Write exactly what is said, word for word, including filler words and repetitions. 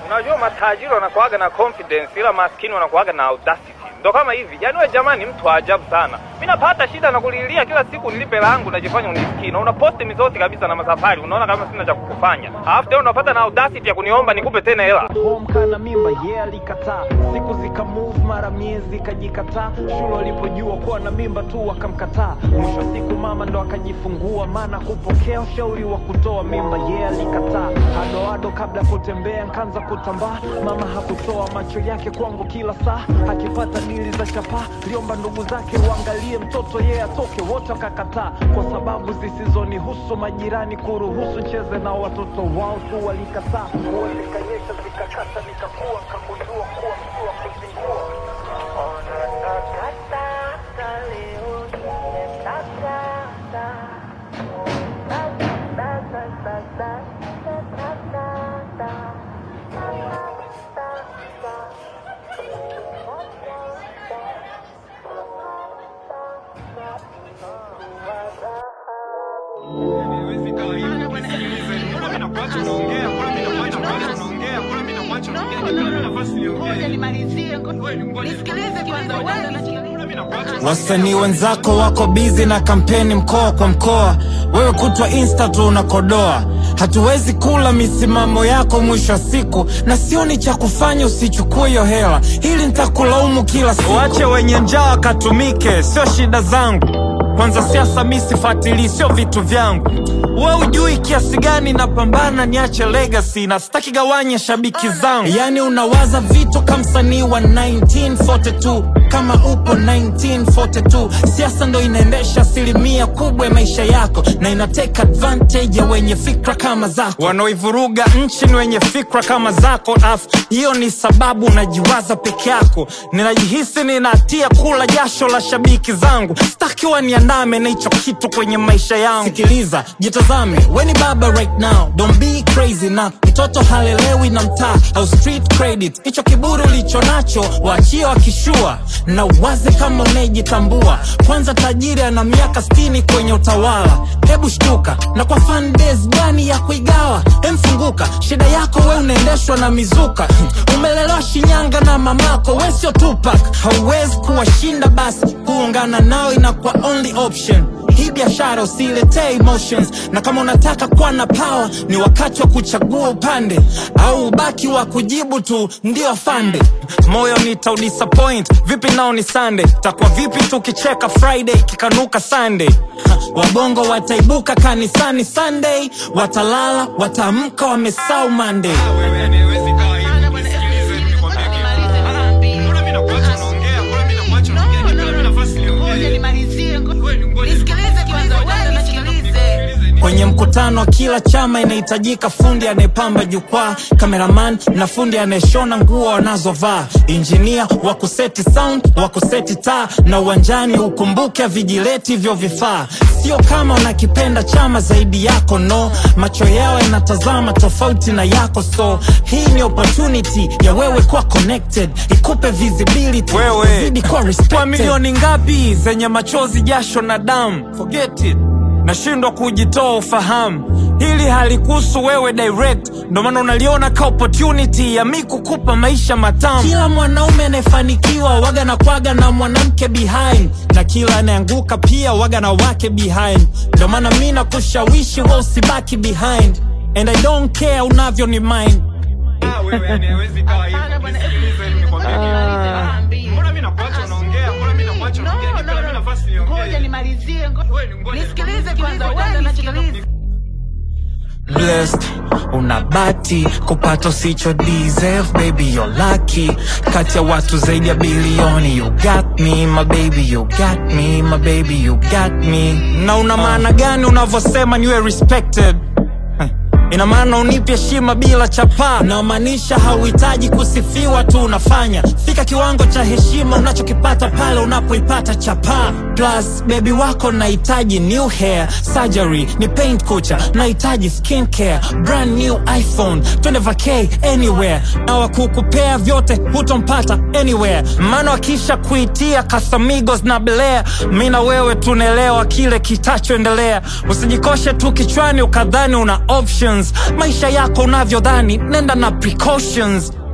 Unajua matajiri wanakuaga na confidence ila maskini wanakuaga na audacity. Ndo kama hivi. Yaani wewe jamani mtu ajabu sana. Mimi napata shida na kulilia kila siku nilipe langu najifanya unisikii. Na unaposti mizote kabisa na masafari. Unaona kama sina cha kukufanya. Alafu tena unapata na audacity ya kuniomba nikupe tena hela. Home kana mimba yeye alikataa. Siku zika move mara miezi kajikataa. Shule alipojua kuwa na mimba tu akamkataa. Mwisho siku mama ndo akajifungua maana kupokea ushauri wa kutoa mimba yeye alikataa. Ado ado kabla kutembea nkaanza kutambaa. Mama hakutoa macho yake kwangu kila saa. Akipata dili za chapa liomba ndugu zake uangalie mtoto yeye atoke wote wakakataa. Kwa sababu zisizonihusu majirani kuruhusu cheze na watoto wao tu walikataa. Wote kanyesha zikakata nikakuwa kakujua kuwa mtu wa kuzingua. Ona nakata leo nimetata. Wasanii wenzako wako busy na kampeni mkoa kwa mkoa. Wewe kutwa Insta tu unakodoa. Hatuwezi kula misimamo yako mwisho wa siku. Na sioni cha kufanya usichukue hiyo hela. Hili nitakulaumu kila siku. Waache wenye njaa katumike, sio shida zangu. Kwanza siasa mimi sifuatilii, sio vitu vyangu. Wewe hujui kiasi gani napambana niache legacy na sitaki gawanya shabiki zangu. Yani unawaza vitu kama msanii wa nineteen forty-two. Kama upo nineteen forty-two. Siasa ndo inaendesha asilimia kubwa ya maisha yako. Na inateka advantage ya wenye fikra kama zako. Wanaoivuruga nchi ni wenye fikra kama zako. Afu hiyo ni sababu unajiwaza peke yako. Ninajihisi ninahatia kula jasho la shabiki zangu. Sitaki waniandame na hicho kitu kwenye maisha yangu. Sikiliza, jitazame, we ni baba right now. Don't be crazy na mtoto halelewi na mtaa au street credit. Hicho kiburi ulicho nacho waachie wakishua. Na waze kama unajitambua. Kwanza tajiri ana miaka sitini kwenye utawala. Hebu shtuka, na kwa fan base gani ya kuigawa? Emfunguka, shida yako we unaendeshwa na mizuka. Umelelewa Shinyanga na mamako, we sio Tupac. Hauwezi kuwashinda basi kuungana nao inakuwa only option. Hii biashara usiletee emotions. Na kama unataka kuwa na power ni wakati wa kuchagua upande. Au ubaki wa kujibu tu ndio afande. Moyo nita disappoint, vipi nao ni Sunday. Takwa vipi tukicheka Friday kikanuka Sunday. Wabongo wataibuka kanisani Sunday. Watalala, wataamka wamesahau Monday. Kwenye mkutano kila chama inahitajika fundi anayepamba jukwaa, cameraman na fundi anayeshona nguo wanazovaa, engineer wa kuseti sound, wa kuseti taa, na uwanjani ukumbuke vijileti hivyo vifaa. Sio kama unakipenda chama zaidi yako, no. Macho yao yanatazama tofauti na yako, so hii ni opportunity ya wewe kuwa connected, ikupe visibility, zidi kwa respected. Kwa milioni ngapi zenye machozi jasho na damu, forget it. Nashindwa kujitoa ufahamu. Hili halikuhusu wewe direct. Ndo maana unaliona ka opportunity ya mimi kukupa maisha matamu. Kila mwanaume anayefanikiwa waga na kwaga na mwanamke behind. Na kila anaanguka pia waga na wake behind. Ndo maana mimi nakushawishi wewe usibaki behind. And I don't care unavyo ni mind. Ah wewe hawezi kawa hivi. Nisikilize nimekwambia. Mbona mimi nakuacha unaongea? Mbona mimi nakuacha unaongea? Nipe mimi nafasi niongee. Ngoja nimalizie. Nisikilize kwanza, wewe nisikilize. Blessed, unabati kupata usicho deserve, baby you're lucky. Kati ya watu zaidi ya bilioni, you got me my baby, you got me my baby, you got me. Na una maana gani unavosema niwe respected? Ina maana unipe heshima bila chapa. Na maanisha hauhitaji kusifiwa tu unafanya. Fika kiwango cha heshima unachokipata pale unapoipata chapa. Plus baby wako nahitaji new hair surgery, ni paint kucha, nahitaji skin care, brand new iPhone, twende vacay anywhere. Na wakukupea vyote hutompata anywhere, maana wakisha kuitia Casamigos na Belea, mina wewe tunelewa kile kitachoendelea. Usijikoshe tu kichwani ukadhani una options, maisha yako unavyodhani nenda na precautions.